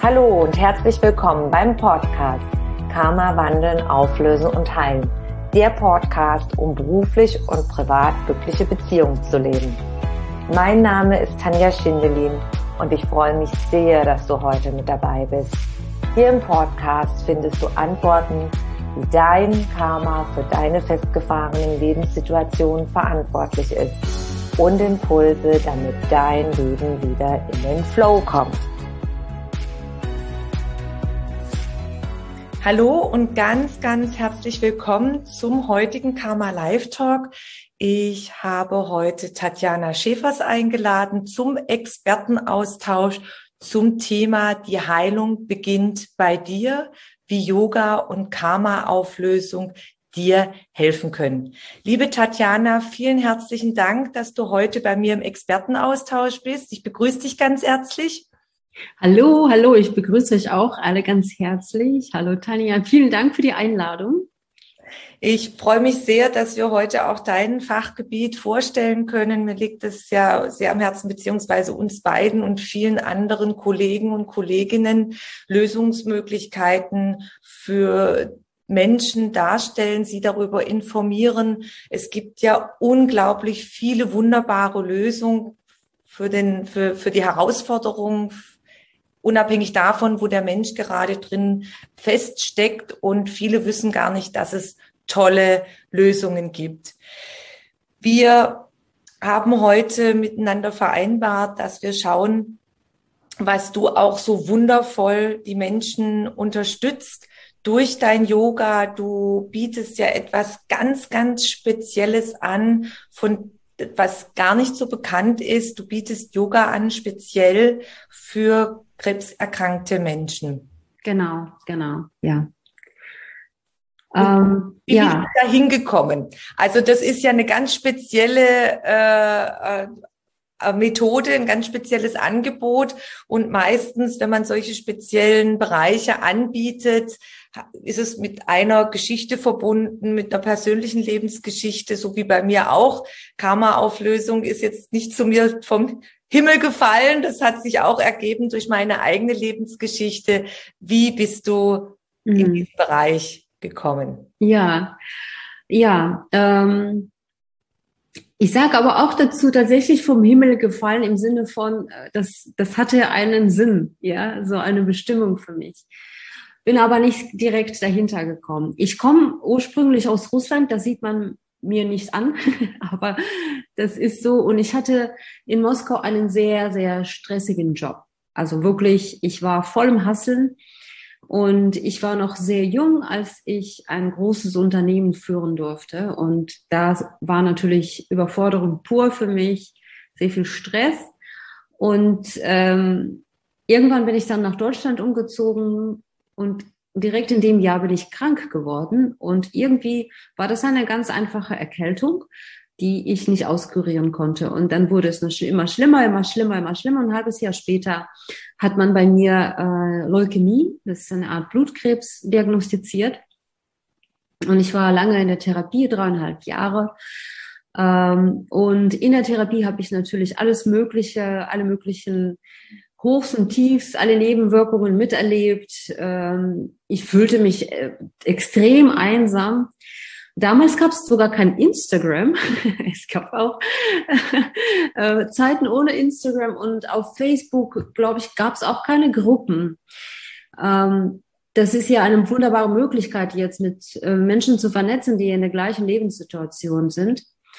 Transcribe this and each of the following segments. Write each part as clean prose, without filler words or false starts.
Hallo und herzlich willkommen beim Podcast Karma wandeln, auflösen und heilen. Der Podcast, um beruflich und privat glückliche Beziehungen zu leben. Mein Name ist Tanja Schindelin und ich freue mich sehr, dass du heute mit dabei bist. Hier im Podcast findest du Antworten, wie dein Karma für deine festgefahrenen Lebenssituationen verantwortlich ist und Impulse, damit dein Leben wieder in den Flow kommt. Hallo und ganz herzlich willkommen zum heutigen Karma Live Talk. Ich habe heute Tatjana Schäfers eingeladen zum Expertenaustausch zum Thema Die Heilung beginnt bei dir, wie Yoga und Karma-Auflösung dir helfen können. Liebe Tatjana, vielen herzlichen Dank, dass du heute bei mir im Expertenaustausch bist. Ich begrüße dich ganz herzlich. Hallo, ich begrüße euch auch alle ganz herzlich. Hallo Tanja, vielen Dank für die Einladung. Ich freue mich sehr, dass wir heute auch dein Fachgebiet vorstellen können. Mir liegt es ja sehr am Herzen, beziehungsweise uns beiden und vielen anderen Kollegen und Kolleginnen, Lösungsmöglichkeiten für Menschen darstellen, sie darüber informieren. Es gibt ja unglaublich viele wunderbare Lösungen für die Herausforderungen, unabhängig davon, wo der Mensch gerade drin feststeckt, und viele wissen gar nicht, dass es tolle Lösungen gibt. Wir haben heute miteinander vereinbart, dass wir schauen, was du auch so wundervoll die Menschen unterstützt durch dein Yoga. Du bietest ja etwas ganz Spezielles an, von was gar nicht so bekannt ist. Du bietest Yoga an, speziell für krebserkrankte Menschen. Genau, ja. Wie bist du da hingekommen? Also das ist ja eine ganz spezielle Methode, ein ganz spezielles Angebot, und meistens, wenn man solche speziellen Bereiche anbietet, ist es mit einer Geschichte verbunden, mit einer persönlichen Lebensgeschichte, so wie bei mir auch. Karma-Auflösung ist jetzt nicht zu mir vom Himmel gefallen, das hat sich auch ergeben durch meine eigene Lebensgeschichte. Wie bist du in diesen Bereich gekommen? Ja, ich sage aber auch dazu tatsächlich vom Himmel gefallen im Sinne von, das hatte einen Sinn, ja, so eine Bestimmung für mich. Bin aber nicht direkt dahinter gekommen. Ich komme ursprünglich aus Russland, das sieht man mir nicht an, aber das ist so. Und ich hatte in Moskau einen sehr stressigen Job. Also wirklich, ich war voll im Hasseln. Und ich war noch sehr jung, als ich ein großes Unternehmen führen durfte. Und da war natürlich Überforderung pur für mich, sehr viel Stress. Und irgendwann bin ich dann nach Deutschland umgezogen und direkt in dem Jahr bin ich krank geworden. Und irgendwie war das eine ganz einfache Erkältung, die ich nicht auskurieren konnte. Und dann wurde es immer schlimmer. Und ein halbes Jahr später hat man bei mir Leukämie, das ist eine Art Blutkrebs, diagnostiziert. Und ich war lange in der Therapie, 3,5 Jahre. Und in der Therapie habe ich natürlich alle möglichen Hochs und Tiefs, alle Nebenwirkungen miterlebt. Ich fühlte mich extrem einsam. Damals gab es sogar kein Instagram. Es gab auch Zeiten ohne Instagram, und auf Facebook, glaube ich, gab es auch keine Gruppen. Das ist ja eine wunderbare Möglichkeit, jetzt mit Menschen zu vernetzen, die in der gleichen Lebenssituation sind.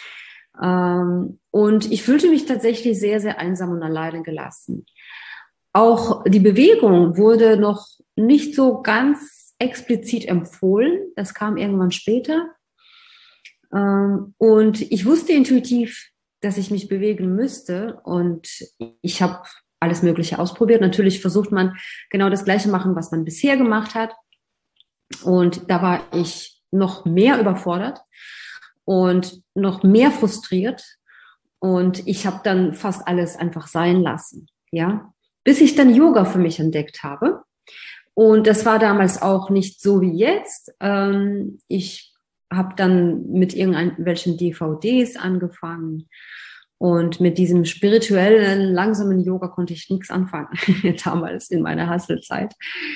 Und ich fühlte mich tatsächlich sehr einsam und alleine gelassen. Auch die Bewegung wurde noch nicht so ganz explizit empfohlen. Das kam irgendwann später. Und ich wusste intuitiv, dass ich mich bewegen müsste, und ich habe alles Mögliche ausprobiert. Natürlich versucht man genau das Gleiche machen, was man bisher gemacht hat, und da war ich noch mehr überfordert und noch mehr frustriert, und ich habe dann fast alles einfach sein lassen, ja, bis ich dann Yoga für mich entdeckt habe. Und das war damals auch nicht so wie jetzt. Ich habe dann mit irgendwelchen DVDs angefangen Und mit diesem spirituellen, langsamen Yoga konnte ich nichts anfangen, damals in meiner Hustle-Zeit.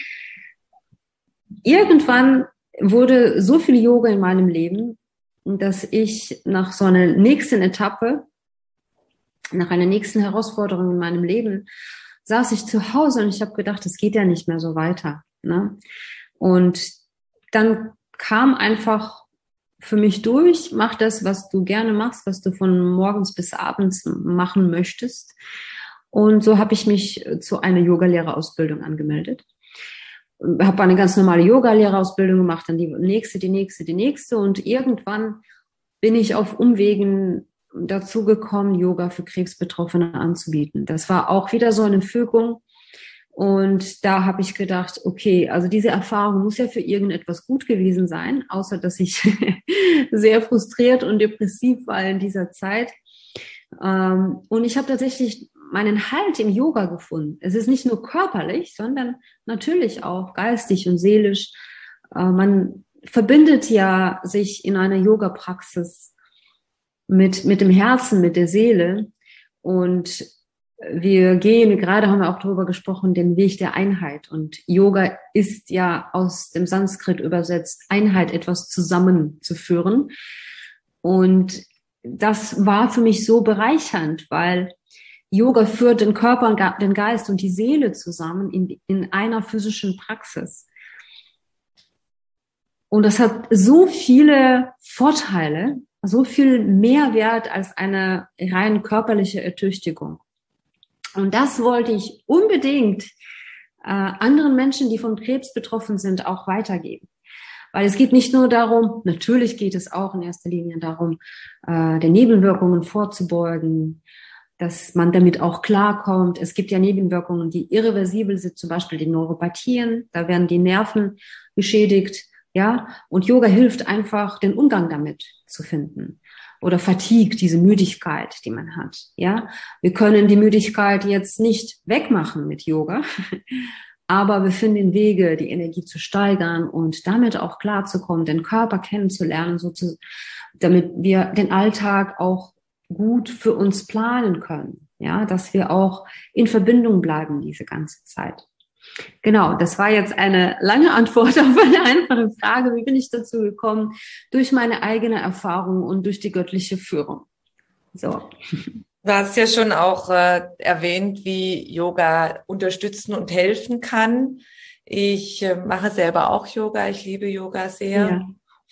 Irgendwann wurde so viel Yoga in meinem Leben, dass ich nach so einer nächsten Etappe, nach einer nächsten Herausforderung in meinem Leben, saß ich zu Hause und ich habe gedacht, es geht ja nicht mehr so weiter. Ne? Und dann kam einfach für mich durch, mach das, was du gerne machst, was du von morgens bis abends machen möchtest. Und so habe ich mich zu einer Yogalehrerausbildung angemeldet. Habe eine ganz normale Yogalehrerausbildung gemacht, dann die nächste. Und irgendwann bin ich auf Umwegen dazu gekommen, Yoga für Krebsbetroffene anzubieten. Das war auch wieder so eine Fügung. Und da habe ich gedacht, okay, also diese Erfahrung muss ja für irgendetwas gut gewesen sein, außer dass ich sehr frustriert und depressiv war in dieser Zeit. Und ich habe tatsächlich meinen Halt im Yoga gefunden. Es ist nicht nur körperlich, sondern natürlich auch geistig und seelisch. Man verbindet ja sich in einer Yoga-Praxis mit dem Herzen, mit der Seele. Und wir gehen, gerade haben wir auch darüber gesprochen, den Weg der Einheit. Und Yoga ist ja aus dem Sanskrit übersetzt, Einheit, etwas zusammenzuführen. Und das war für mich so bereichernd, weil Yoga führt den Körper, den Geist und die Seele zusammen in einer physischen Praxis. Und das hat so viele Vorteile, so viel Mehrwert als eine rein körperliche Ertüchtigung. Und das wollte ich unbedingt anderen Menschen, die von Krebs betroffen sind, auch weitergeben. Weil es geht nicht nur darum, natürlich geht es auch in erster Linie darum, den Nebenwirkungen vorzubeugen, dass man damit auch klarkommt. Es gibt ja Nebenwirkungen, die irreversibel sind, zum Beispiel die Neuropathien, da werden die Nerven geschädigt, ja. Und Yoga hilft einfach, den Umgang damit zu finden. Oder Fatigue, diese Müdigkeit, die man hat, ja. Wir können die Müdigkeit jetzt nicht wegmachen mit Yoga, aber wir finden Wege, die Energie zu steigern und damit auch klarzukommen, den Körper kennenzulernen, damit wir den Alltag auch gut für uns planen können, ja, dass wir auch in Verbindung bleiben diese ganze Zeit. Genau, das war jetzt eine lange Antwort auf eine einfache Frage. Wie bin ich dazu gekommen? Durch meine eigene Erfahrung und durch die göttliche Führung. So. Du hast ja schon auch erwähnt, wie Yoga unterstützen und helfen kann. Ich mache selber auch Yoga. Ich liebe Yoga sehr. Ja.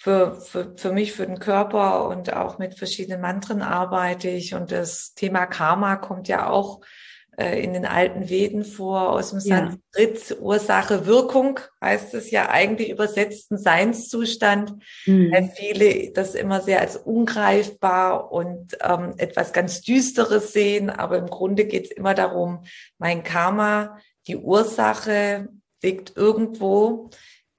Für mich, für den Körper und auch mit verschiedenen Mantren arbeite ich. Und das Thema Karma kommt ja auch in den alten Veden vor, aus dem Sanskrit. Ursache, Wirkung heißt es ja eigentlich übersetzten Seinszustand, weil viele das immer sehr als ungreifbar und etwas ganz Düsteres sehen, aber im Grunde geht es immer darum, mein Karma, die Ursache liegt irgendwo,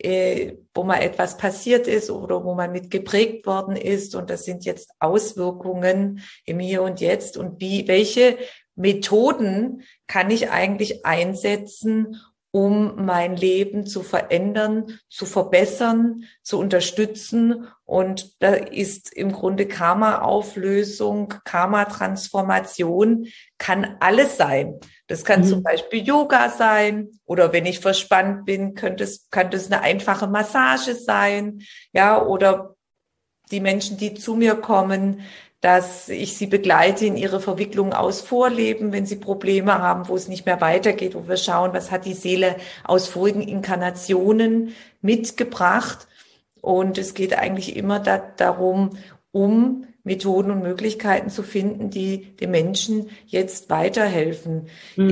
wo mal etwas passiert ist oder wo man mit geprägt worden ist, und das sind jetzt Auswirkungen im Hier und Jetzt, und welche Methoden kann ich eigentlich einsetzen, um mein Leben zu verändern, zu verbessern, zu unterstützen. Und da ist im Grunde Karma-Auflösung, Karma-Transformation kann alles sein. Das kann zum Beispiel Yoga sein, oder wenn ich verspannt bin, könnte es eine einfache Massage sein, ja, oder die Menschen, die zu mir kommen, dass ich sie begleite in ihre Verwicklung aus Vorleben, wenn sie Probleme haben, wo es nicht mehr weitergeht, wo wir schauen, was hat die Seele aus vorigen Inkarnationen mitgebracht. Und es geht eigentlich immer darum, um Methoden und Möglichkeiten zu finden, die den Menschen jetzt weiterhelfen.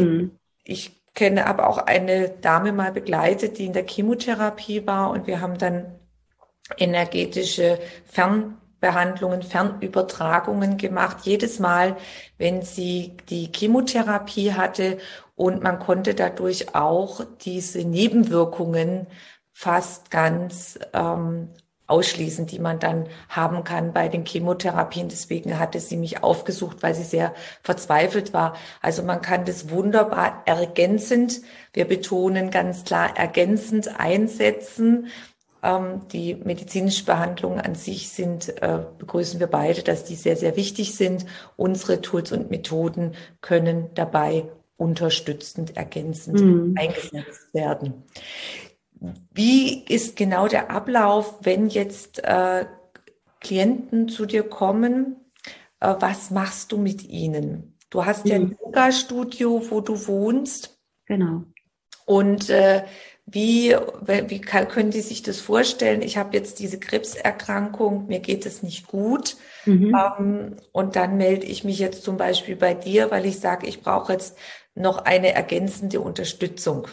Ich habe auch eine Dame mal begleitet, die in der Chemotherapie war, und wir haben dann energetische Fernbehandlungen, Fernübertragungen gemacht, jedes Mal, wenn sie die Chemotherapie hatte, und man konnte dadurch auch diese Nebenwirkungen fast ganz ausschließen, die man dann haben kann bei den Chemotherapien. Deswegen hatte sie mich aufgesucht, weil sie sehr verzweifelt war. Also man kann das wunderbar ergänzend, wir betonen ganz klar ergänzend einsetzen. Die medizinischen Behandlungen an sich begrüßen wir beide, dass die sehr, sehr wichtig sind. Unsere Tools und Methoden können dabei unterstützend, ergänzend eingesetzt werden. Wie ist genau der Ablauf, wenn jetzt Klienten zu dir kommen? Was machst du mit ihnen? Du hast ja ein Yoga-Studio, wo du wohnst. Genau. Und wie können die sich das vorstellen? Ich habe jetzt diese Krebserkrankung, mir geht es nicht gut. Und dann melde ich mich jetzt zum Beispiel bei dir, weil ich sage, ich brauche jetzt noch eine ergänzende Unterstützung.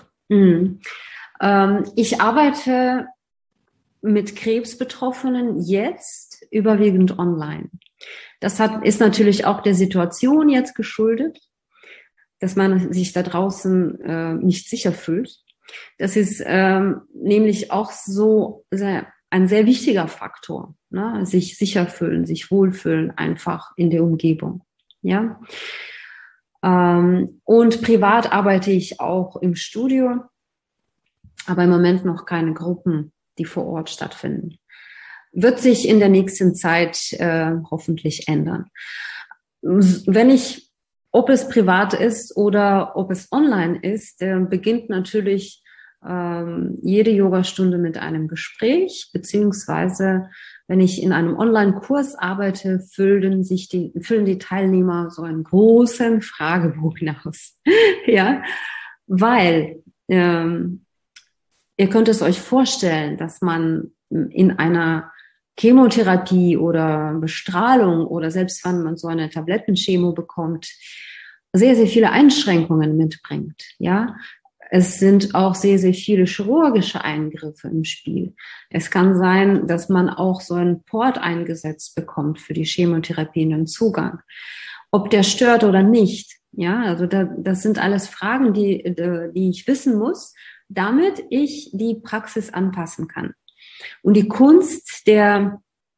Ich arbeite mit Krebsbetroffenen jetzt überwiegend online. Das ist natürlich auch der Situation jetzt geschuldet, dass man sich da draußen nicht sicher fühlt. Das ist nämlich auch so ein sehr wichtiger Faktor, ne? Sich sicher fühlen, sich wohlfühlen einfach in der Umgebung. Ja. Und privat arbeite ich auch im Studio, aber im Moment noch keine Gruppen, die vor Ort stattfinden. Wird sich in der nächsten Zeit hoffentlich ändern. Ob es privat ist oder ob es online ist, beginnt natürlich jede Yogastunde mit einem Gespräch, beziehungsweise wenn ich in einem Online-Kurs arbeite, füllen die Teilnehmer so einen großen Fragebogen aus. Ja, weil ihr könnt es euch vorstellen, dass man in einer Chemotherapie oder Bestrahlung oder selbst wenn man so eine Tablettenchemo bekommt, sehr, sehr viele Einschränkungen mitbringt. Ja, es sind auch sehr, sehr viele chirurgische Eingriffe im Spiel. Es kann sein, dass man auch so einen Port eingesetzt bekommt für die Chemotherapie, einen Zugang. Ob der stört oder nicht. Ja, also das sind alles Fragen, die ich wissen muss, damit ich die Praxis anpassen kann. Und die Kunst dieser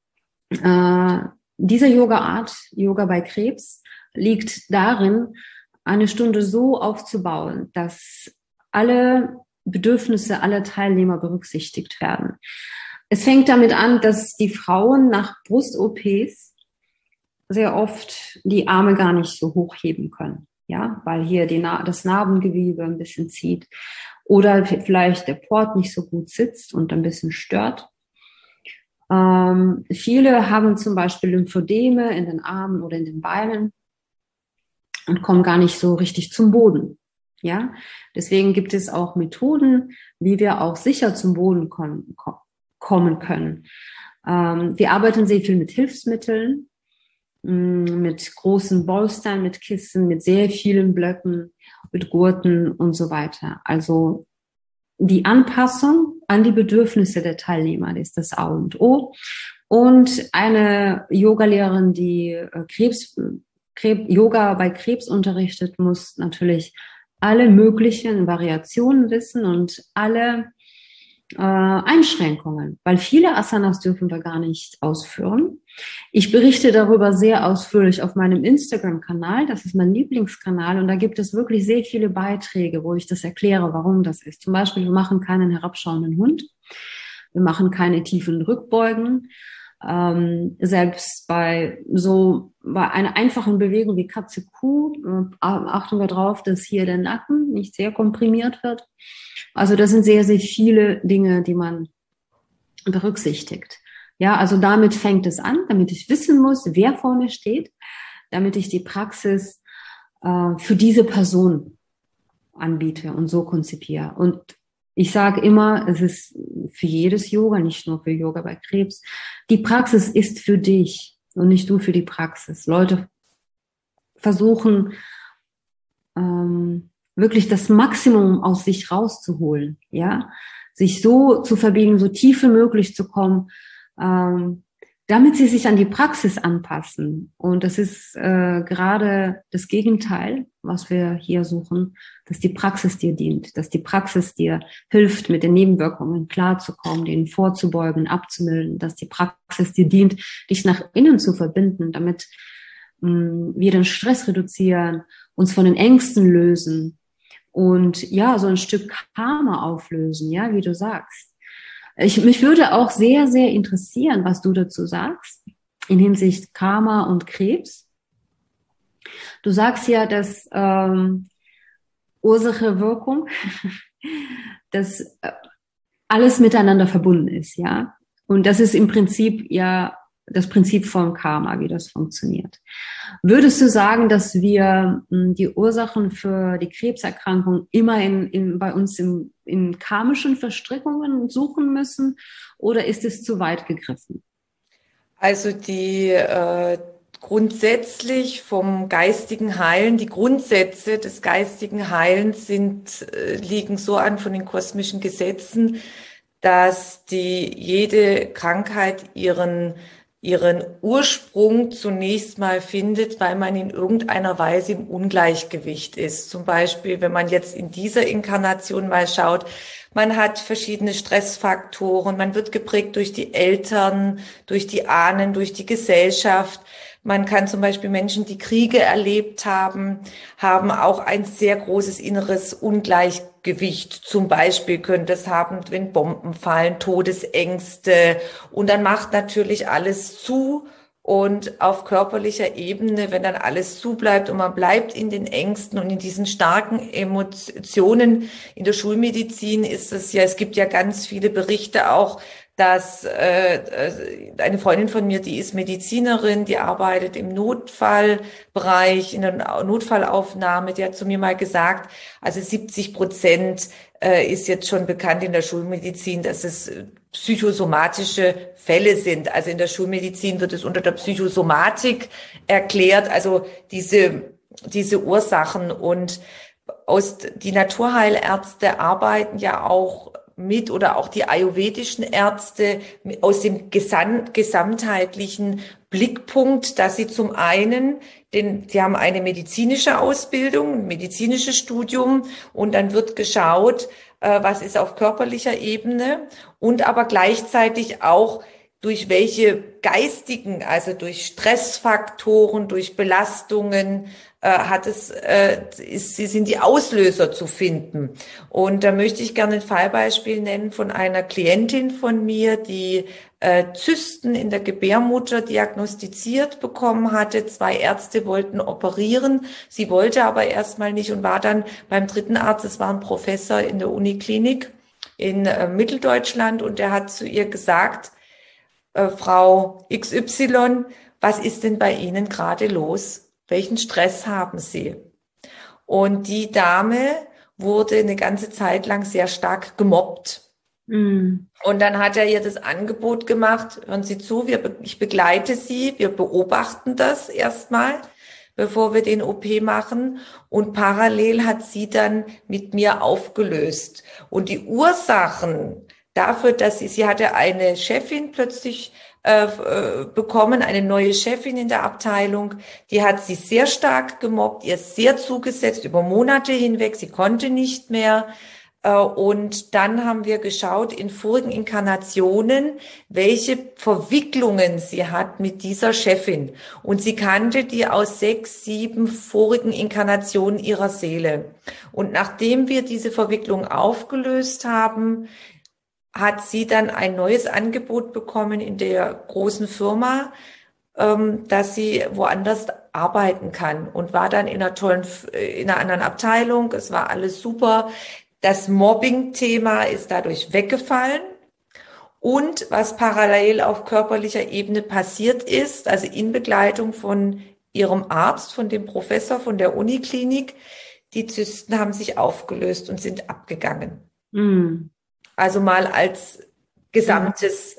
Yoga-Art, Yoga bei Krebs, liegt darin, eine Stunde so aufzubauen, dass alle Bedürfnisse aller Teilnehmer berücksichtigt werden. Es fängt damit an, dass die Frauen nach Brust-OPs sehr oft die Arme gar nicht so hochheben können, ja, weil hier das Narbengewebe ein bisschen zieht oder vielleicht der Port nicht so gut sitzt und ein bisschen stört. Viele haben zum Beispiel Lymphödeme in den Armen oder in den Beinen und kommen gar nicht so richtig zum Boden. Ja, deswegen gibt es auch Methoden, wie wir auch sicher zum Boden kommen können. Wir arbeiten sehr viel mit Hilfsmitteln, mit großen Bolstern, mit Kissen, mit sehr vielen Blöcken, mit Gurten und so weiter. Also die Anpassung an die Bedürfnisse der Teilnehmer, das ist das A und O. Und eine Yogalehrerin, die Yoga bei Krebs unterrichtet, muss natürlich alle möglichen Variationen wissen und alle Einschränkungen, weil viele Asanas dürfen wir gar nicht ausführen. Ich berichte darüber sehr ausführlich auf meinem Instagram-Kanal, das ist mein Lieblingskanal und da gibt es wirklich sehr viele Beiträge, wo ich das erkläre, warum das ist. Zum Beispiel, wir machen keinen herabschauenden Hund, wir machen keine tiefen Rückbeugen, selbst bei einer einfachen Bewegung wie Katze-Kuh achten wir drauf, dass hier der Nacken nicht sehr komprimiert wird. Also das sind sehr, sehr viele Dinge, die man berücksichtigt. Ja, also damit fängt es an, damit ich wissen muss, wer vor mir steht, damit ich die Praxis für diese Person anbiete und so konzipiere. Und ich sage immer, es ist für jedes Yoga, nicht nur für Yoga bei Krebs. Die Praxis ist für dich und nicht du für die Praxis. Leute versuchen wirklich das Maximum aus sich rauszuholen, ja, sich so zu verbiegen, so tief wie möglich zu kommen, damit sie sich an die Praxis anpassen. Und das ist gerade das Gegenteil, was wir hier suchen, dass die Praxis dir dient, dass die Praxis dir hilft, mit den Nebenwirkungen klarzukommen, denen vorzubeugen, abzumildern, dass die Praxis dir dient, dich nach innen zu verbinden, damit wir den Stress reduzieren, uns von den Ängsten lösen und ja, so ein Stück Karma auflösen, ja, wie du sagst. Mich würde auch sehr, sehr interessieren, was du dazu sagst, in Hinsicht Karma und Krebs. Du sagst ja, dass Ursache, Wirkung, dass alles miteinander verbunden ist, ja. Und das ist im Prinzip ja das Prinzip vom Karma, wie das funktioniert. Würdest du sagen, dass wir die Ursachen für die Krebserkrankung immer bei uns in karmischen Verstrickungen suchen müssen, oder ist es zu weit gegriffen? Also grundsätzlich vom geistigen Heilen, die Grundsätze des geistigen Heilens liegen so an von den kosmischen Gesetzen, dass jede Krankheit ihren Ursprung zunächst mal findet, weil man in irgendeiner Weise im Ungleichgewicht ist. Zum Beispiel, wenn man jetzt in dieser Inkarnation mal schaut, man hat verschiedene Stressfaktoren, man wird geprägt durch die Eltern, durch die Ahnen, durch die Gesellschaft. Man kann zum Beispiel Menschen, die Kriege erlebt haben auch ein sehr großes inneres Ungleichgewicht. Zum Beispiel können das haben, wenn Bomben fallen, Todesängste. Und dann macht natürlich alles zu. Und auf körperlicher Ebene, wenn dann alles zu bleibt und man bleibt in den Ängsten und in diesen starken Emotionen, in der Schulmedizin ist es ja, es gibt ja ganz viele Berichte auch, dass eine Freundin von mir, die ist Medizinerin, die arbeitet im Notfallbereich, in der Notfallaufnahme, die hat zu mir mal gesagt, also 70% ist jetzt schon bekannt in der Schulmedizin, dass es psychosomatische Fälle sind. Also in der Schulmedizin wird es unter der Psychosomatik erklärt, also diese Ursachen. Und die Naturheilärzte arbeiten ja auch mit, oder auch die ayurvedischen Ärzte aus dem gesamtheitlichen Blickpunkt, dass sie zum einen, sie haben eine medizinische Ausbildung, ein medizinisches Studium, und dann wird geschaut, was ist auf körperlicher Ebene, und aber gleichzeitig auch durch welche geistigen, also durch Stressfaktoren, durch Belastungen, sind die Auslöser zu finden. Und da möchte ich gerne ein Fallbeispiel nennen von einer Klientin von mir, die Zysten in der Gebärmutter diagnostiziert bekommen hatte. 2 Ärzte wollten operieren. Sie wollte aber erstmal nicht und war dann beim dritten Arzt, es war ein Professor in der Uniklinik in Mitteldeutschland, und der hat zu ihr gesagt, Frau XY, was ist denn bei Ihnen gerade los? Welchen Stress haben Sie? Und die Dame wurde eine ganze Zeit lang sehr stark gemobbt. Mm. Und dann hat er ihr das Angebot gemacht, hören Sie zu, ich begleite Sie, wir beobachten das erstmal, bevor wir den OP machen. Und parallel hat sie dann mit mir aufgelöst. Und die Ursachen dafür, dass sie hatte eine Chefin plötzlich bekommen, eine neue Chefin in der Abteilung, die hat sie sehr stark gemobbt, ihr sehr zugesetzt über Monate hinweg, sie konnte nicht mehr. Und dann haben wir geschaut in vorigen Inkarnationen, welche Verwicklungen sie hat mit dieser Chefin. Und sie kannte die aus 6, 7 vorigen Inkarnationen ihrer Seele. Und nachdem wir diese Verwicklung aufgelöst haben, hat sie dann ein neues Angebot bekommen in der großen Firma, dass sie woanders arbeiten kann, und war dann in einer anderen Abteilung. Es war alles super. Das Mobbing-Thema ist dadurch weggefallen. Und was parallel auf körperlicher Ebene passiert ist, also in Begleitung von ihrem Arzt, von dem Professor von der Uniklinik, die Zysten haben sich aufgelöst und sind abgegangen. Mm. Also mal als gesamtes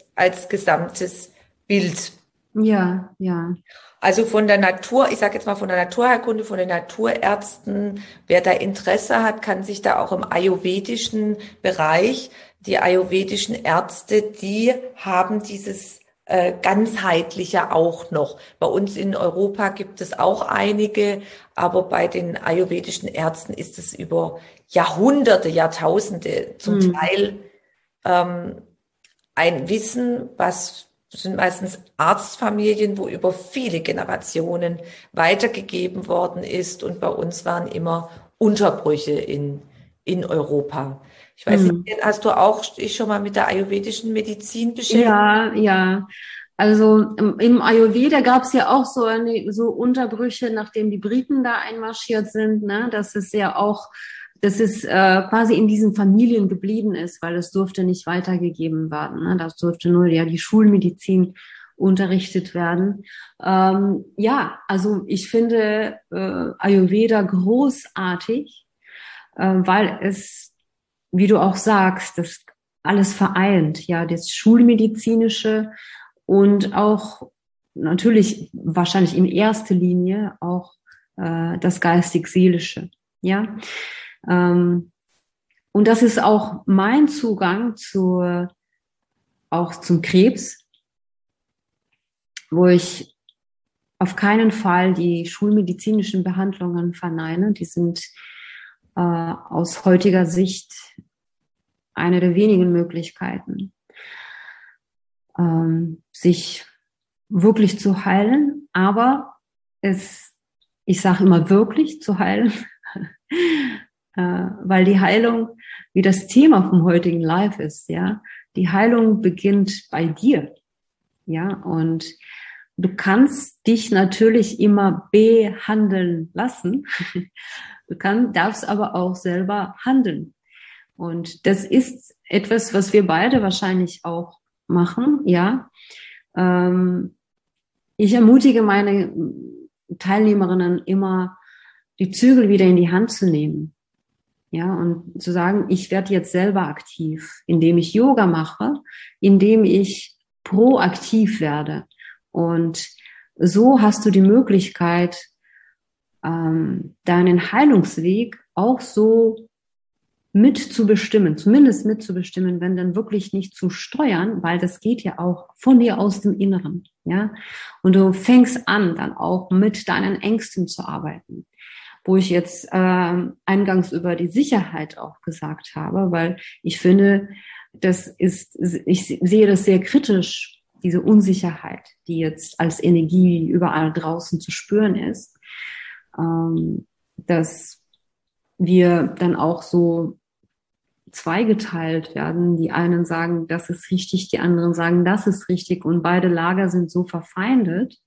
Bild. Ja, ja. Also von der Natur, ich sage jetzt mal von der Naturheilkunde, von den Naturärzten, wer da Interesse hat, kann sich da auch im ayurvedischen Bereich, die ayurvedischen Ärzte, die haben dieses ganzheitliche auch noch. Bei uns in Europa gibt es auch einige, aber bei den ayurvedischen Ärzten ist es über Jahrhunderte, Jahrtausende zum Teil ein Wissen, das sind meistens Arztfamilien, wo über viele Generationen weitergegeben worden ist. Und bei uns waren immer Unterbrüche in in Europa. Ich weiß nicht, hast du auch dich schon mal mit der ayurvedischen Medizin beschäftigt? Ja, ja. Also im Ayurveda gab es ja auch so Unterbrüche, nachdem die Briten da einmarschiert sind, ne? Dass es ja auch, dass es quasi in diesen Familien geblieben ist, weil es durfte nicht weitergegeben werden. Ne? Das durfte nur ja die Schulmedizin unterrichtet werden. Ja, also ich finde Ayurveda großartig, weil es, wie du auch sagst, das alles vereint, ja, das Schulmedizinische und auch natürlich wahrscheinlich in erster Linie auch das geistig-seelische, ja. Und das ist auch mein Zugang auch zum Krebs, wo ich auf keinen Fall die schulmedizinischen Behandlungen verneine. Die sind aus heutiger Sicht eine der wenigen Möglichkeiten, sich wirklich zu heilen. Aber ich sage immer wirklich zu heilen, weil die Heilung, wie das Thema vom heutigen Live ist, ja, die Heilung beginnt bei dir, ja, und du kannst dich natürlich immer behandeln lassen. Darfst aber auch selber handeln. Und das ist etwas, was wir beide wahrscheinlich auch machen, ja. Ich ermutige meine Teilnehmerinnen immer, die Zügel wieder in die Hand zu nehmen. Ja, und zu sagen, ich werde jetzt selber aktiv, indem ich Yoga mache, indem ich proaktiv werde. Und so hast du die Möglichkeit, deinen Heilungsweg auch so mitzubestimmen, zumindest mitzubestimmen, wenn dann wirklich nicht zu steuern, weil das geht ja auch von dir aus dem Inneren, ja. Und du fängst an, dann auch mit deinen Ängsten zu arbeiten, wo ich jetzt eingangs über die Sicherheit auch gesagt habe, weil ich finde, ich sehe das sehr kritisch, diese Unsicherheit, die jetzt als Energie überall draußen zu spüren ist, dass wir dann auch so zweigeteilt werden. Die einen sagen, das ist richtig, die anderen sagen, das ist richtig und beide Lager sind so verfeindet.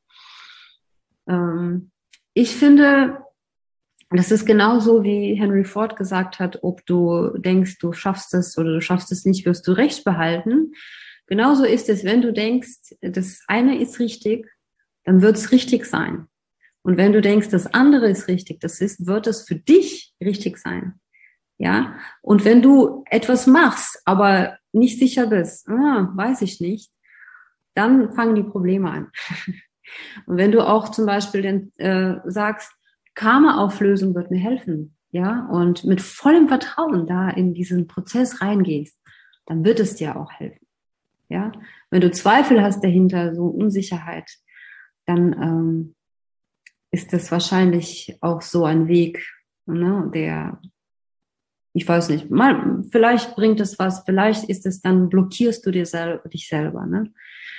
Ich finde, das ist genauso, wie Henry Ford gesagt hat, ob du denkst, du schaffst es oder du schaffst es nicht, wirst du Recht behalten. Genauso ist es, wenn du denkst, das eine ist richtig, dann wird es richtig sein. Und wenn du denkst, das andere ist richtig, wird es für dich richtig sein. Ja? Und wenn du etwas machst, aber nicht sicher bist, weiß ich nicht, dann fangen die Probleme an. Und wenn du auch zum Beispiel sagst, Karma-Auflösung wird mir helfen, ja, und mit vollem Vertrauen da in diesen Prozess reingehst, dann wird es dir auch helfen, ja. Wenn du Zweifel hast dahinter, so Unsicherheit, dann ist das wahrscheinlich auch so ein Weg, ne, der, ich weiß nicht, vielleicht bringt es was, vielleicht ist es dann, blockierst du dich selber, ne?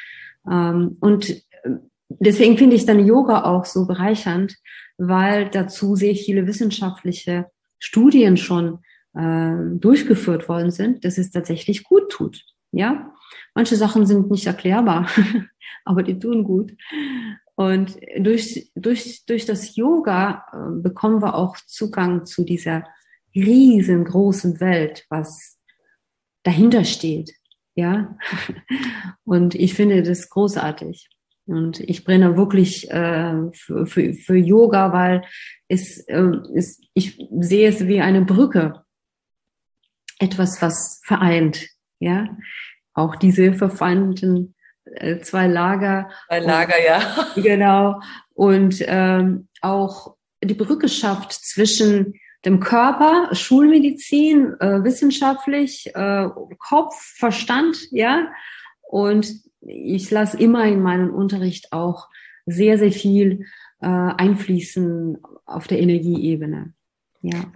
Und deswegen finde ich dann Yoga auch so bereichernd, weil dazu sehr viele wissenschaftliche Studien schon durchgeführt worden sind, dass es tatsächlich gut tut. Ja, manche Sachen sind nicht erklärbar, aber die tun gut. Und durch das Yoga bekommen wir auch Zugang zu dieser riesengroßen Welt, was dahinter steht. Ja, und ich finde das großartig. Und ich brenne wirklich für Yoga, weil ich sehe es wie eine Brücke. Etwas, was vereint. Ja, auch diese verfeindeten zwei Lager. Zwei Lager, ja. Genau. Und auch die Brücke schafft zwischen dem Körper, Schulmedizin, wissenschaftlich, Kopf, Verstand, ja. Und ich lasse immer in meinen Unterricht auch sehr, sehr viel einfließen auf der Energieebene. Ja.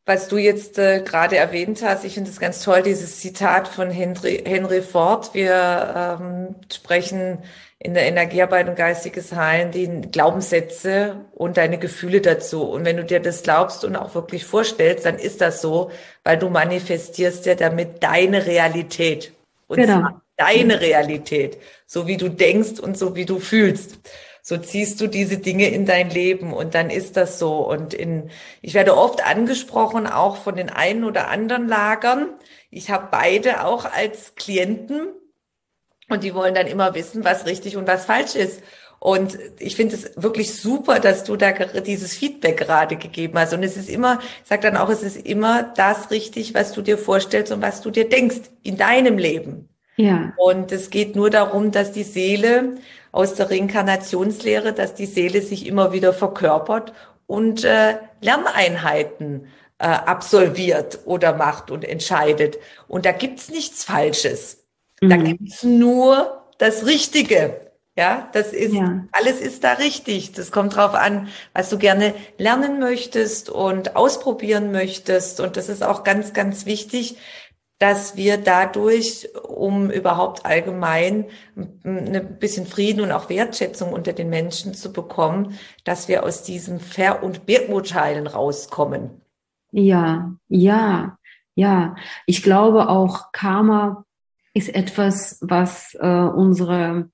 Was du jetzt gerade erwähnt hast, ich finde es ganz toll, dieses Zitat von Henry Ford. Wir sprechen in der Energiearbeit und geistiges Heilen die Glaubenssätze und deine Gefühle dazu. Und wenn du dir das glaubst und auch wirklich vorstellst, dann ist das so, weil du manifestierst ja damit deine Realität. Und zwar Genau. deine Realität, so wie du denkst und so wie du fühlst. So ziehst du diese Dinge in dein Leben und dann ist das so. Ich werde oft angesprochen, auch von den einen oder anderen Lagern. Ich habe beide auch als Klienten und die wollen dann immer wissen, was richtig und was falsch ist. Und ich finde es wirklich super, dass du da dieses Feedback gerade gegeben hast. Und es ist immer, ich sage dann auch, es ist immer das richtig, was du dir vorstellst und was du dir denkst in deinem Leben. Ja, Und es geht nur darum, dass die Seele aus der Reinkarnationslehre, dass die Seele sich immer wieder verkörpert und Lerneinheiten absolviert oder macht und entscheidet. Und da gibt's nichts Falsches. Da mhm. gibt's nur das Richtige. Ja, Ja, alles ist da richtig. Das kommt drauf an, was du gerne lernen möchtest und ausprobieren möchtest. Und das ist auch ganz, ganz wichtig, dass wir dadurch, um überhaupt allgemein ein bisschen Frieden und auch Wertschätzung unter den Menschen zu bekommen, dass wir aus diesem Ver- und Beurteilen rauskommen. ja, ja, ja. Ich glaube auch, Karma ist etwas, was unsere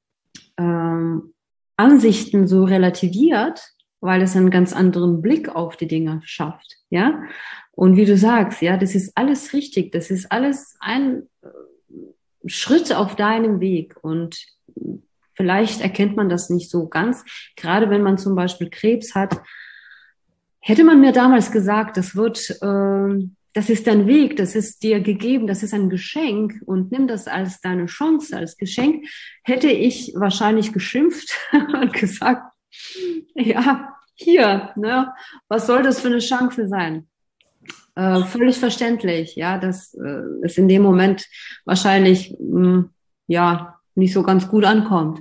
ähm, Ansichten so relativiert, weil es einen ganz anderen Blick auf die Dinge schafft, ja. Und wie du sagst, ja, das ist alles richtig, das ist alles ein Schritt auf deinem Weg und vielleicht erkennt man das nicht so ganz, gerade wenn man zum Beispiel Krebs hat. Hätte man mir damals gesagt, das ist dein Weg, das ist dir gegeben, das ist ein Geschenk und nimm das als deine Chance, als Geschenk, hätte ich wahrscheinlich geschimpft und gesagt, ja, hier, ne, was soll das für eine Chance sein? Völlig verständlich, ja, dass es in dem Moment wahrscheinlich ja nicht so ganz gut ankommt.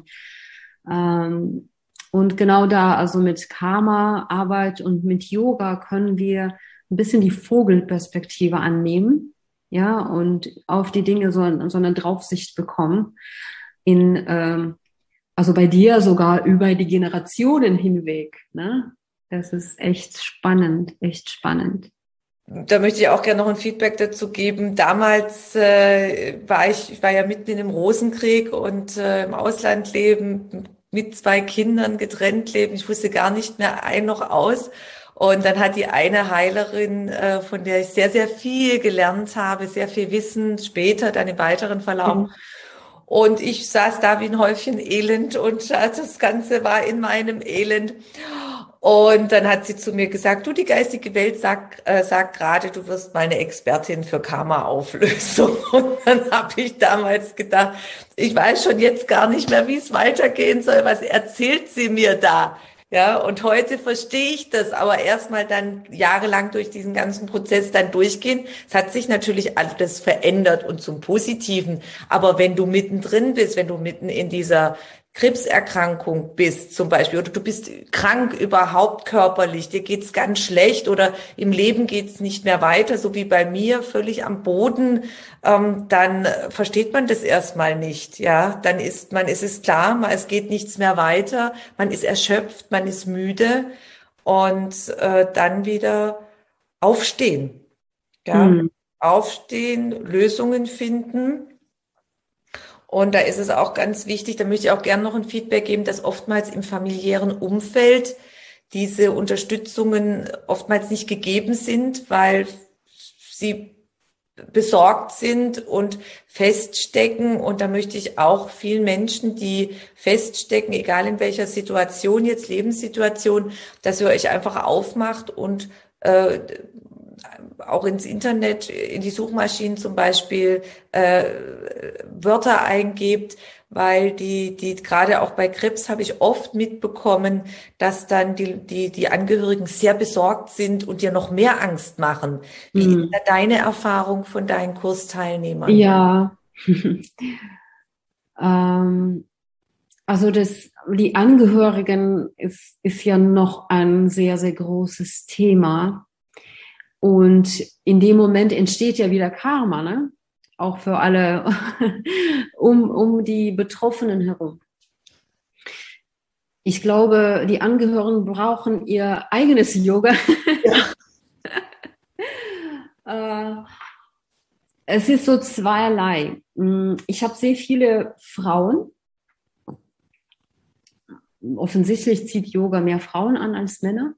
Ähm, und genau da, also mit Karma-Arbeit und mit Yoga können wir ein bisschen die Vogelperspektive annehmen, ja, und auf die Dinge so eine Draufsicht bekommen. Also bei dir sogar über die Generationen hinweg, ne? Das ist echt spannend, echt spannend. Da möchte ich auch gerne noch ein Feedback dazu geben. Damals ich war ja mitten in dem Rosenkrieg und im Ausland leben, mit zwei Kindern getrennt leben. Ich wusste gar nicht mehr ein noch aus. Und dann hat die eine Heilerin, von der ich sehr, sehr viel gelernt habe, sehr viel Wissen, später dann im weiteren Verlauf. Mhm. Und ich saß da wie ein Häufchen Elend und das Ganze war in meinem Elend. Und dann hat sie zu mir gesagt, du, die geistige Welt sagt gerade, du wirst mal eine Expertin für Karma-Auflösung. Und dann habe ich damals gedacht, ich weiß schon jetzt gar nicht mehr, wie es weitergehen soll. Was erzählt sie mir da? Ja, und heute verstehe ich das, aber erstmal dann jahrelang durch diesen ganzen Prozess dann durchgehen. Es hat sich natürlich alles verändert und zum Positiven. Aber wenn du mittendrin bist, wenn du mitten in dieser Krebserkrankung bist zum Beispiel oder du bist krank überhaupt körperlich, dir geht's ganz schlecht oder im Leben geht's nicht mehr weiter, so wie bei mir, völlig am Boden, dann versteht man das erstmal nicht, ja. Dann ist es klar, es geht nichts mehr weiter, man ist erschöpft, man ist müde und dann wieder aufstehen, ja. Mhm. Aufstehen, Lösungen finden. Und da ist es auch ganz wichtig, da möchte ich auch gerne noch ein Feedback geben, dass oftmals im familiären Umfeld diese Unterstützungen oftmals nicht gegeben sind, weil sie besorgt sind und feststecken. Und da möchte ich auch vielen Menschen, die feststecken, egal in welcher Situation, jetzt Lebenssituation, dass ihr euch einfach aufmacht und auch ins Internet, in die Suchmaschinen zum Beispiel Wörter eingebt, weil die gerade auch bei Krebs habe ich oft mitbekommen, dass dann die Angehörigen sehr besorgt sind und dir noch mehr Angst machen. Wie ist da Mhm. deine Erfahrung von deinen Kursteilnehmern? Ja, ähm, also die Angehörigen ist ja noch ein sehr, sehr großes Thema. Und in dem Moment entsteht ja wieder Karma, ne? Auch für alle um die Betroffenen herum. Ich glaube, die Angehörigen brauchen ihr eigenes Yoga. Ja. Es ist so zweierlei. Ich habe sehr viele Frauen. Offensichtlich zieht Yoga mehr Frauen an als Männer.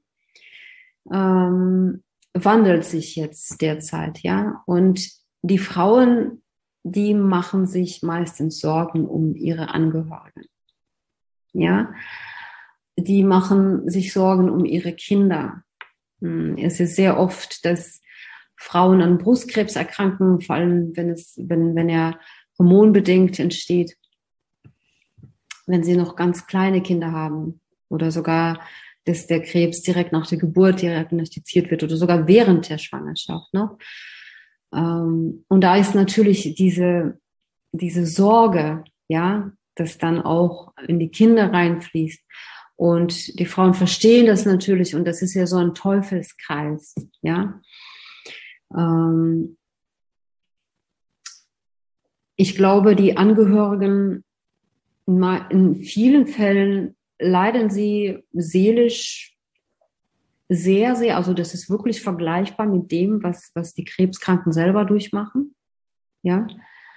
Wandelt sich jetzt derzeit, ja. Und die Frauen, die machen sich meistens Sorgen um ihre Angehörigen. Ja. Die machen sich Sorgen um ihre Kinder. Es ist sehr oft, dass Frauen an Brustkrebs erkranken, vor allem wenn er hormonbedingt entsteht, wenn sie noch ganz kleine Kinder haben oder sogar, dass der Krebs direkt nach der Geburt diagnostiziert wird oder sogar während der Schwangerschaft noch. Und da ist natürlich diese Sorge, ja, dass dann auch in die Kinder reinfließt. Und die Frauen verstehen das natürlich und das ist ja so ein Teufelskreis, ja. Ich glaube, die Angehörigen, in vielen Fällen leiden sie seelisch sehr, sehr, also das ist wirklich vergleichbar mit dem, was die Krebskranken selber durchmachen, ja.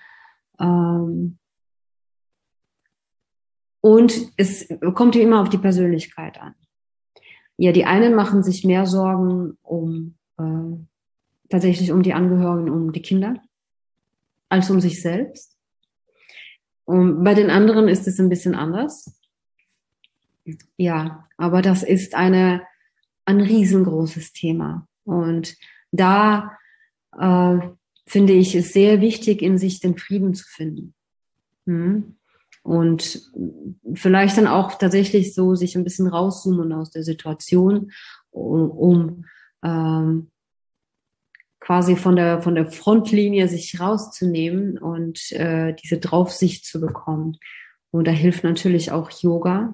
Und es kommt ja immer auf die Persönlichkeit an. Ja, die einen machen sich mehr Sorgen tatsächlich um die Angehörigen, um die Kinder, als um sich selbst. Und bei den anderen ist es ein bisschen anders. Ja, aber das ist ein riesengroßes Thema. Und da finde ich es sehr wichtig, in sich den Frieden zu finden. Und vielleicht dann auch tatsächlich so sich ein bisschen rauszoomen aus der Situation, um quasi von der Frontlinie sich rauszunehmen und diese Draufsicht zu bekommen. Und da hilft natürlich auch Yoga,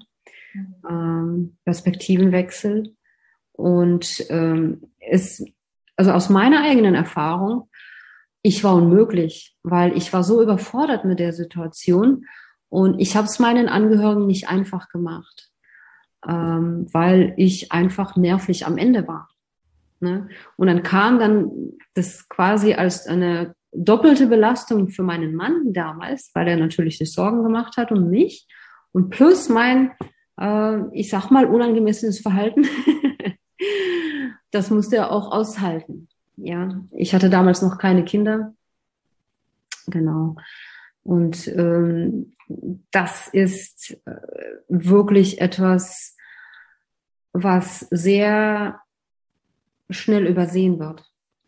Perspektivenwechsel. Und also aus meiner eigenen Erfahrung, ich war unmöglich, weil ich war so überfordert mit der Situation und ich habe es meinen Angehörigen nicht einfach gemacht, weil ich einfach nervlich am Ende war. Ne? Und dann kam dann das quasi als eine doppelte Belastung für meinen Mann damals, weil er natürlich sich Sorgen gemacht hat um mich und plus mein, ich sag mal, unangemessenes Verhalten. Das musste er auch aushalten. Ja, ich hatte damals noch keine Kinder. Genau. Und das ist wirklich etwas, was sehr schnell übersehen wird.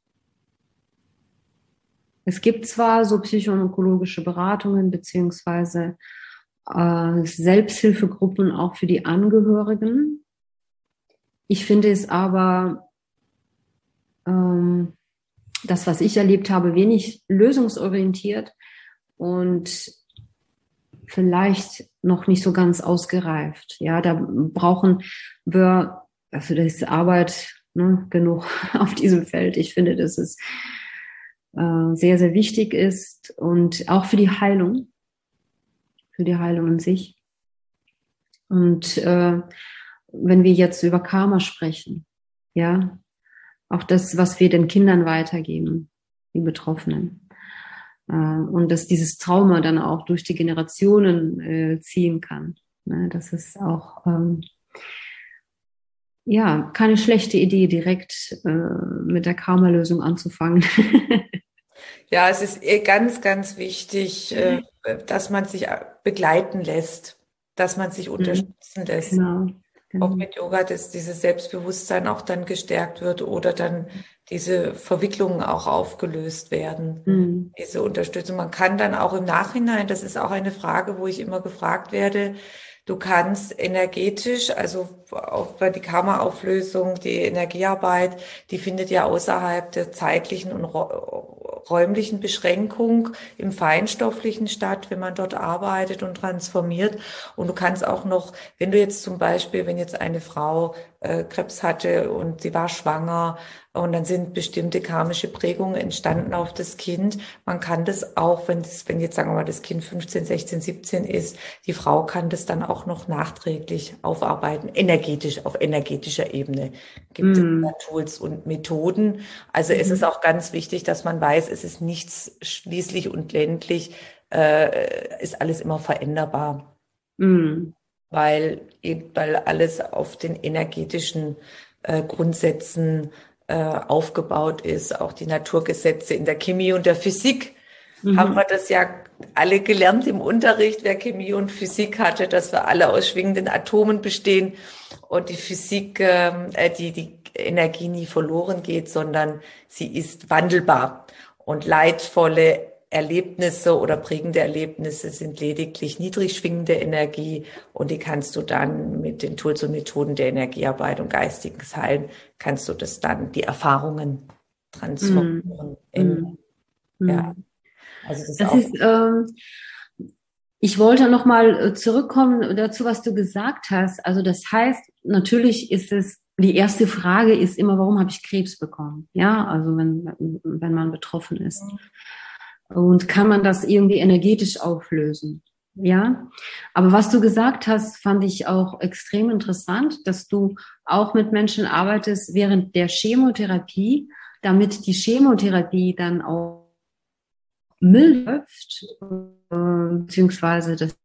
Es gibt zwar so psycho-onkologische Beratungen beziehungsweise Selbsthilfegruppen auch für die Angehörigen. Ich finde es aber das, was ich erlebt habe, wenig lösungsorientiert und vielleicht noch nicht so ganz ausgereift. Ja, da brauchen wir, also das ist Arbeit, ne, genug auf diesem Feld. Ich finde, dass es sehr, sehr wichtig ist und auch für die Heilung an sich. Und wenn wir jetzt über Karma sprechen, ja, auch das, was wir den Kindern weitergeben, die Betroffenen. Und dass dieses Trauma dann auch durch die Generationen ziehen kann. Ne? Das ist auch ja keine schlechte Idee, direkt mit der Karma-Lösung anzufangen. Ja, es ist ganz, ganz wichtig, dass man sich begleiten lässt, dass man sich unterstützen lässt. Genau. Auch mit Yoga, dass dieses Selbstbewusstsein auch dann gestärkt wird oder dann diese Verwicklungen auch aufgelöst werden, diese Unterstützung. Man kann dann auch im Nachhinein, das ist auch eine Frage, wo ich immer gefragt werde, du kannst energetisch, also auch bei die Karma-Auflösung, die Energiearbeit, die findet ja außerhalb der zeitlichen und räumlichen Beschränkung im Feinstofflichen statt, wenn man dort arbeitet und transformiert. Und du kannst auch noch, wenn du jetzt zum Beispiel, wenn jetzt eine Frau Krebs hatte und sie war schwanger Und dann sind bestimmte karmische Prägungen entstanden auf das Kind. Man kann das auch, wenn jetzt sagen wir mal das Kind 15, 16, 17 ist, die Frau kann das dann auch noch nachträglich aufarbeiten, energetisch, auf energetischer Ebene. Gibt es da Tools und Methoden. Also es ist auch ganz wichtig, dass man weiß, es ist nichts schließlich und endlich, ist alles immer veränderbar. Weil alles auf den energetischen Grundsätzen aufgebaut ist, auch die Naturgesetze in der Chemie und der Physik, haben wir das ja alle gelernt im Unterricht, wer Chemie und Physik hatte, dass wir alle aus schwingenden Atomen bestehen und die Physik, die Energie nie verloren geht, sondern sie ist wandelbar und leidvolle Erlebnisse oder prägende Erlebnisse sind lediglich niedrig schwingende Energie und die kannst du dann mit den Tools und Methoden der Energiearbeit und geistiges Heilen, kannst du das dann, die Erfahrungen transformieren. Ja, also das ist, ich wollte nochmal zurückkommen dazu, was du gesagt hast. Also das heißt, natürlich ist es, die erste Frage ist immer, warum habe ich Krebs bekommen? Ja, also wenn man betroffen ist. Und kann man das irgendwie energetisch auflösen? Ja, aber was du gesagt hast, fand ich auch extrem interessant, dass du auch mit Menschen arbeitest während der Chemotherapie, damit die Chemotherapie dann auch milder läuft, beziehungsweise das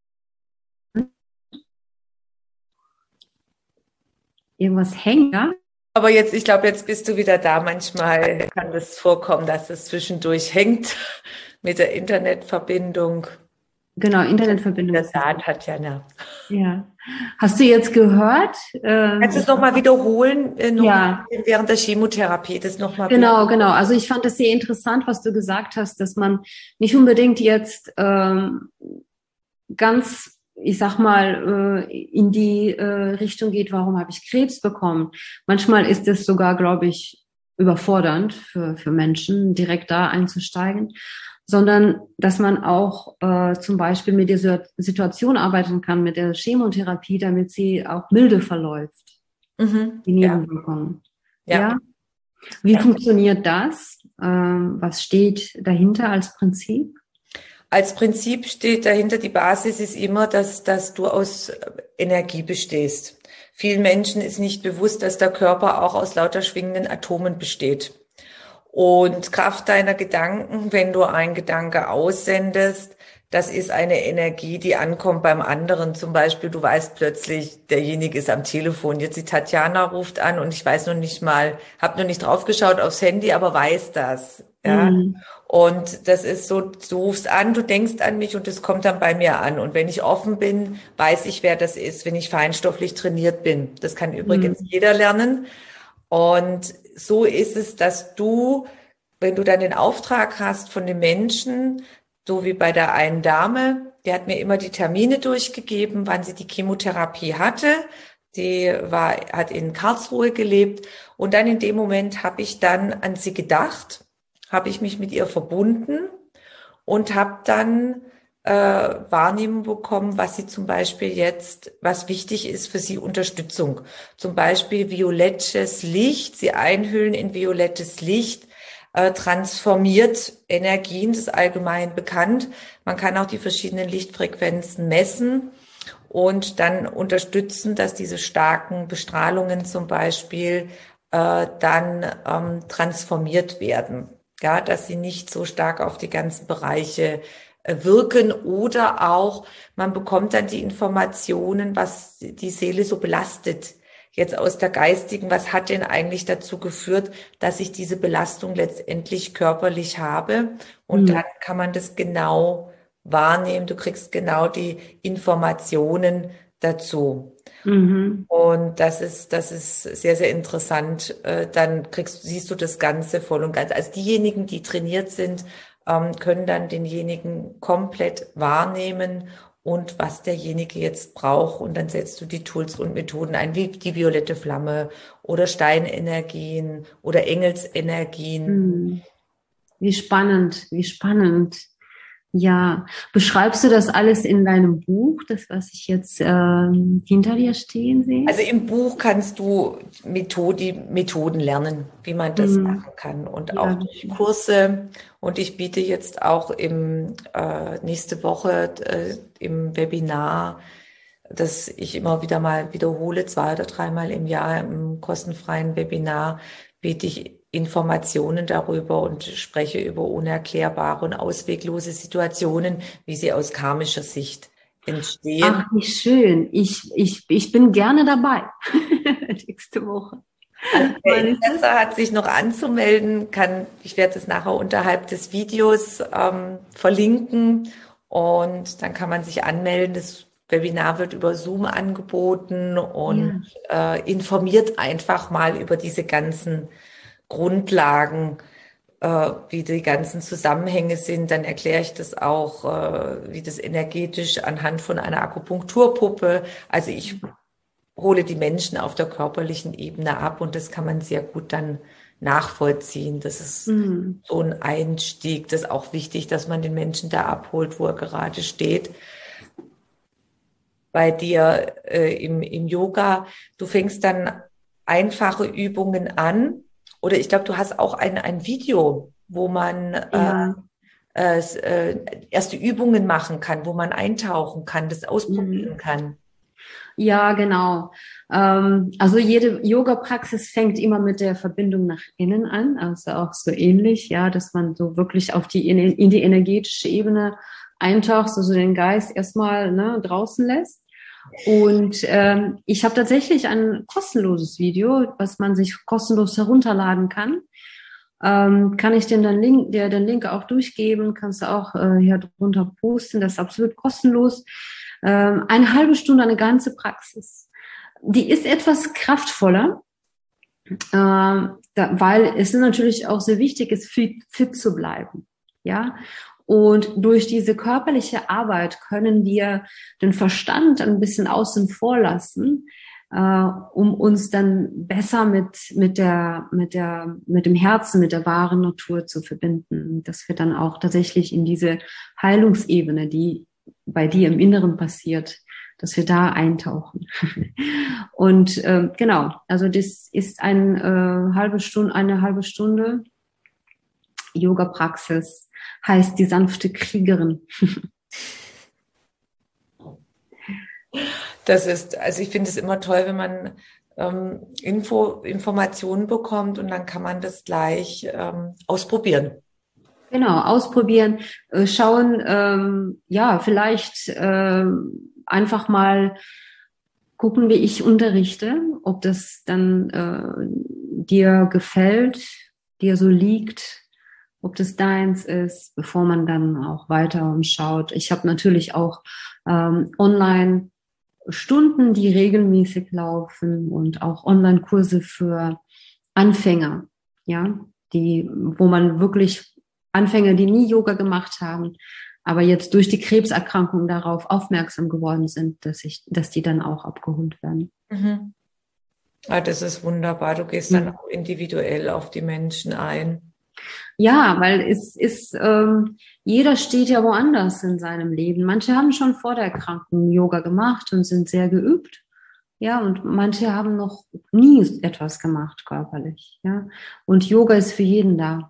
irgendwas hängt. Ja? Aber jetzt, ich glaube, jetzt bist du wieder da. Manchmal kann es vorkommen, dass es zwischendurch hängt mit der Internetverbindung. Genau, Internetverbindung. Der Saat hat ja eine. Ja. Hast du jetzt gehört? Kannst du es nochmal wiederholen? Ja. Während der Chemotherapie, das nochmal. Genau. Also ich fand es sehr interessant, was du gesagt hast, dass man nicht unbedingt jetzt ganz, ich sag mal, in die Richtung geht, warum habe ich Krebs bekommen? Manchmal ist es sogar, glaube ich, überfordernd für Menschen, direkt da einzusteigen, sondern dass man auch zum Beispiel mit dieser Situation arbeiten kann, mit der Chemotherapie, damit sie auch milde verläuft, die Nebenwirkungen. Ja. Wie funktioniert das? Was steht dahinter als Prinzip? Als Prinzip steht dahinter, die Basis ist immer, dass du aus Energie bestehst. Vielen Menschen ist nicht bewusst, dass der Körper auch aus lauter schwingenden Atomen besteht. Und Kraft deiner Gedanken, wenn du einen Gedanke aussendest, das ist eine Energie, die ankommt beim anderen. Zum Beispiel, du weißt plötzlich, derjenige ist am Telefon. Jetzt die Tatjana ruft an und ich weiß noch nicht mal, habe noch nicht drauf geschaut aufs Handy, aber weiß das. Ja. Und das ist so, du rufst an, du denkst an mich und es kommt dann bei mir an. Und wenn ich offen bin, weiß ich, wer das ist, wenn ich feinstofflich trainiert bin. Das kann übrigens jeder lernen. Und so ist es, dass du, wenn du dann den Auftrag hast von den Menschen, so wie bei der einen Dame, die hat mir immer die Termine durchgegeben, wann sie die Chemotherapie hatte. Die hat in Karlsruhe gelebt. Und dann in dem Moment habe ich dann an sie gedacht, habe ich mich mit ihr verbunden und habe dann Wahrnehmung bekommen, was sie zum Beispiel jetzt, was wichtig ist für sie, Unterstützung. Zum Beispiel violettes Licht, sie einhüllen in violettes Licht, transformiert Energien, das ist allgemein bekannt. Man kann auch die verschiedenen Lichtfrequenzen messen und dann unterstützen, dass diese starken Bestrahlungen zum Beispiel dann transformiert werden. Ja, dass sie nicht so stark auf die ganzen Bereiche wirken oder auch, man bekommt dann die Informationen, was die Seele so belastet. Jetzt aus der geistigen, was hat denn eigentlich dazu geführt, dass ich diese Belastung letztendlich körperlich habe? Und dann kann man das genau wahrnehmen. Du kriegst genau die Informationen dazu. Und das ist sehr, sehr interessant. Dann siehst du das Ganze voll und ganz. Also diejenigen, die trainiert sind, können dann denjenigen komplett wahrnehmen und was derjenige jetzt braucht. Und dann setzt du die Tools und Methoden ein, wie die violette Flamme oder Steinenergien oder Engelsenergien. Wie spannend, wie spannend. Ja, beschreibst du das alles in deinem Buch, das, was ich jetzt hinter dir stehen sehe? Also im Buch kannst du Methoden lernen, wie man das machen kann und auch Ja, durch Kurse. Und ich biete jetzt auch nächste Woche im Webinar, das ich immer wieder mal wiederhole, 2 oder 3-mal im Jahr im kostenfreien Webinar, biete ich Informationen darüber und spreche über unerklärbare und ausweglose Situationen, wie sie aus karmischer Sicht entstehen. ach, wie schön. Ich bin gerne dabei. Nächste Woche. Also wer Interesse hat, sich noch anzumelden, ich werde es nachher unterhalb des Videos verlinken und dann kann man sich anmelden. Das Webinar wird über Zoom angeboten und informiert einfach mal über diese ganzen Grundlagen, wie die ganzen Zusammenhänge sind. Dann erkläre ich das auch, wie das energetisch anhand von einer Akupunkturpuppe. Also ich hole die Menschen auf der körperlichen Ebene ab und das kann man sehr gut dann nachvollziehen. Das ist so ein Einstieg. Das ist auch wichtig, dass man den Menschen da abholt, wo er gerade steht. Bei dir im Yoga, du fängst dann einfache Übungen an oder ich glaube, du hast auch ein Video, wo man erste Übungen machen kann, wo man eintauchen kann, das ausprobieren kann. Ja, genau. Also jede Yoga-Praxis fängt immer mit der Verbindung nach innen an, also auch so ähnlich, ja, dass man so wirklich in die energetische Ebene eintaucht, also den Geist erstmal draußen lässt. Und ich habe tatsächlich ein kostenloses Video, was man sich kostenlos herunterladen kann. Kann ich dir den Link auch durchgeben, kannst du auch hier drunter posten, das ist absolut kostenlos. Eine halbe Stunde, eine ganze Praxis. Die ist etwas kraftvoller, weil es natürlich auch sehr wichtig ist, fit zu bleiben. Ja, und durch diese körperliche Arbeit können wir den Verstand ein bisschen außen vor lassen, um uns dann besser mit dem Herzen, mit der wahren Natur zu verbinden. Dass wir dann auch tatsächlich in diese Heilungsebene, die bei dir im Inneren passiert, dass wir da eintauchen. Und genau, also das ist eine halbe Stunde Yoga-Praxis, heißt die sanfte Kriegerin. Also ich finde es immer toll, wenn man Informationen bekommt und dann kann man das gleich ausprobieren. Genau, ausprobieren, schauen, vielleicht einfach mal gucken, wie ich unterrichte, ob das dann dir gefällt, dir so liegt, ob das deins ist, bevor man dann auch weiter und schaut. Ich habe natürlich auch online Stunden, die regelmäßig laufen und auch Online-Kurse für Anfänger, ja, wo man wirklich Anfänger, die nie Yoga gemacht haben, aber jetzt durch die Krebserkrankung darauf aufmerksam geworden sind, dass die dann auch abgeholt werden. Mhm. Ah, das ist wunderbar. Du gehst dann auch individuell auf die Menschen ein. Ja, weil jeder steht ja woanders in seinem Leben. Manche haben schon vor der Erkrankung Yoga gemacht und sind sehr geübt. Ja, und manche haben noch nie etwas gemacht körperlich. Ja, und Yoga ist für jeden da.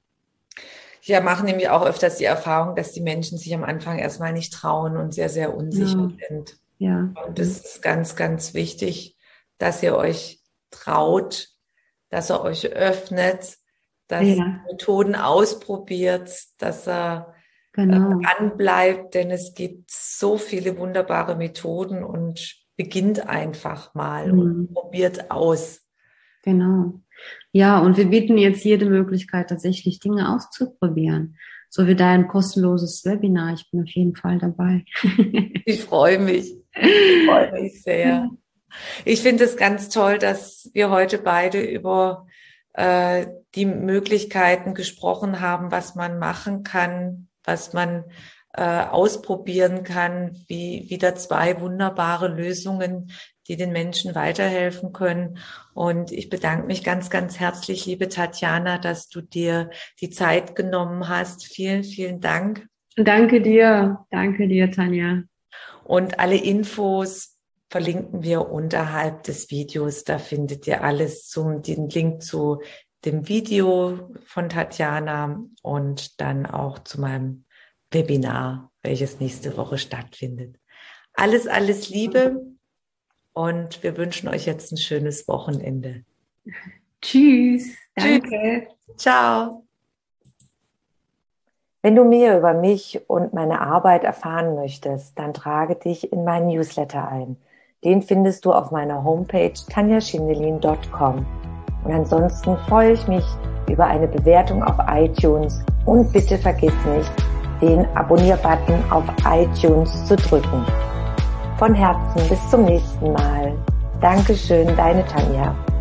Ja, machen nämlich auch öfters die Erfahrung, dass die Menschen sich am Anfang erstmal nicht trauen und sehr, sehr unsicher sind. Ja. Und das ist ganz, ganz wichtig, dass ihr euch traut, dass ihr euch öffnet, dass ihr Methoden ausprobiert, dass ihr anbleibt, denn es gibt so viele wunderbare Methoden und beginnt einfach mal und probiert aus. Genau. Ja, und wir bieten jetzt jede Möglichkeit, tatsächlich Dinge auszuprobieren. So wie dein kostenloses Webinar. Ich bin auf jeden Fall dabei. Ich freue mich. Ich freue mich sehr. Ich finde es ganz toll, dass wir heute beide über die Möglichkeiten gesprochen haben, was man machen kann, was man ausprobieren kann, wie wieder 2 wunderbare Lösungen, die den Menschen weiterhelfen können. Und ich bedanke mich ganz, ganz herzlich, liebe Tatjana, dass du dir die Zeit genommen hast. Vielen, vielen Dank. Danke dir, Tanja. Und alle Infos verlinken wir unterhalb des Videos. Da findet ihr alles den Link zu dem Video von Tatjana und dann auch zu meinem Webinar, welches nächste Woche stattfindet. Alles Liebe und wir wünschen euch jetzt ein schönes Wochenende. Tschüss. Danke. Tschüss. Ciao. Wenn du mehr über mich und meine Arbeit erfahren möchtest, dann trage dich in meinen Newsletter ein. Den findest du auf meiner Homepage tanjaschindelin.com. Und ansonsten freue ich mich über eine Bewertung auf iTunes und bitte vergiss nicht, den Abonnier-Button auf iTunes zu drücken. Von Herzen bis zum nächsten Mal. Dankeschön, deine Tanja.